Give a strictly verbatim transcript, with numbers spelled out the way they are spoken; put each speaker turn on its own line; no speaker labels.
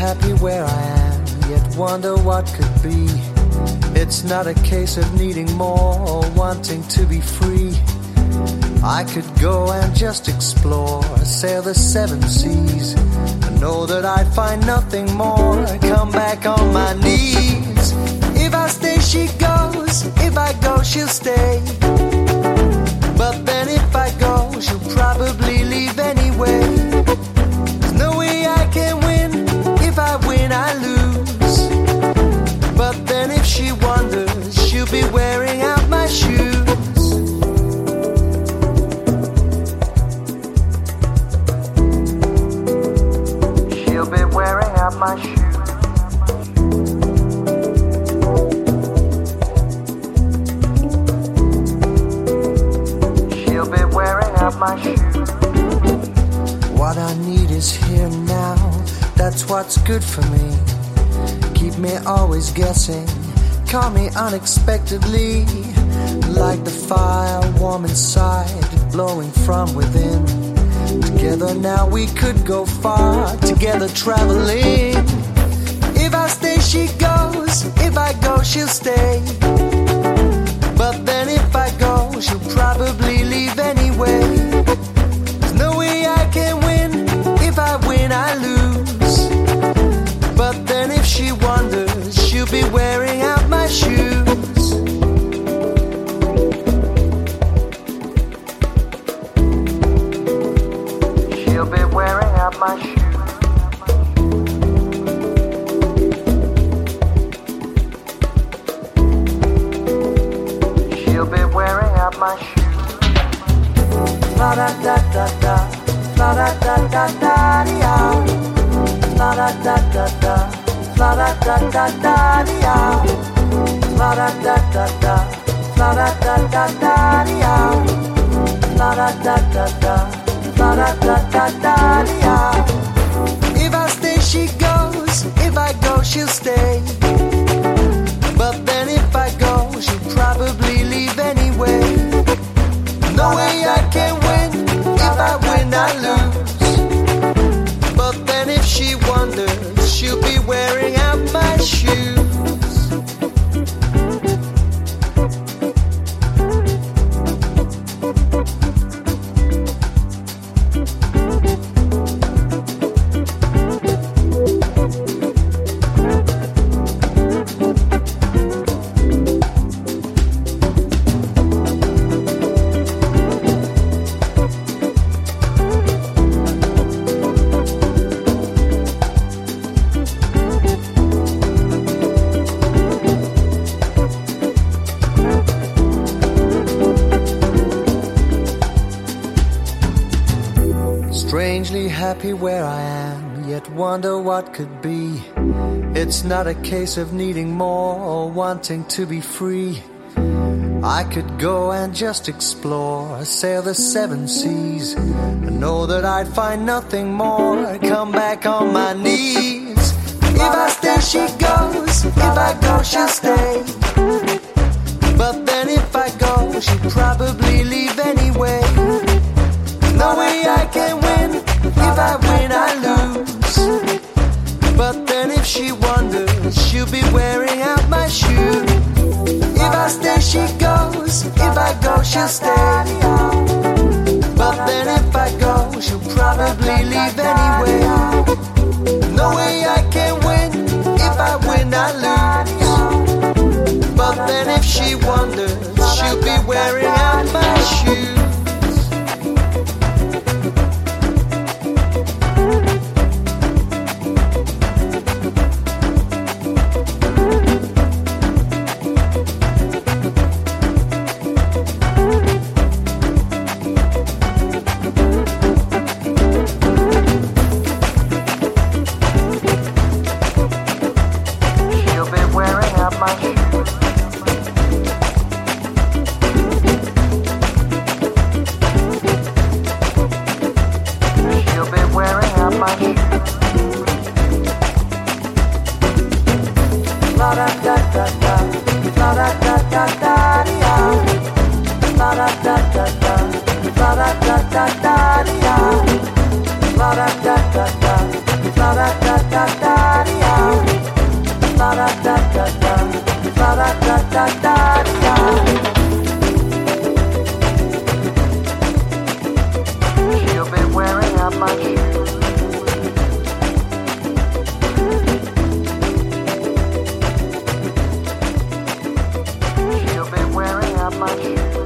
happy where I am, yet wonder what could be. It's not a case of needing more or wanting to be free. I could go and just explore, sail the seven seas. I know that I'd find nothing more, I come back on my knees. If I stay, she goes. If I go, she'll stay. But then if I go, she'll probably leave anyway. There's no way I can win. If I win, I lose. But then if she wonders, she'll be wearing out my shoes. She'll be wearing out my shoes. My shoes. What I need is here now. That's what's good for me. Keep me always guessing. Call me unexpectedly. Like the fire warm inside, blowing from within. Together now we could go far. Together traveling. If I stay, she goes. If I go, she'll stay. But then if I go, she'll probably leave anyway. There's no way I can win. If I win, I lose. But then if she wonders, she'll be wearing out my shoes. She'll be wearing out my shoes. My shoes. La da da da da, la da da da da da, la da da da da, la da da da da da, la da da da da, la da da da da da, la da da da da, la da da da da da. If I stay, she goes. If I go, she'll stay. But then if I go, she'll probably leave anyway. No way I can win. If I win, I lose. But then if she wonders, she'll be wearing out my shoes. Strangely happy where I am, yet wonder what could be. It's not a case of needing more or wanting to be free. I could go and just explore, sail the seven seas. I know that I'd find nothing more, I come back on my knees. If I stay, she goes. If I go, she'll stay. But then if I go, she'll probably leave anyway. No way I can win. If I win, I lose. But then if she wonders, she'll be wearing out my shoes. If I stay, she goes. If I go, she'll stay. But then if I go, she'll probably leave anyway. No way I can win. If I win, I lose. But then if she wonders, she'll be wearing out my shoes. La da da da da, la da da da da. She'll be wearing out my shoes. She'll be wearing out my shoes.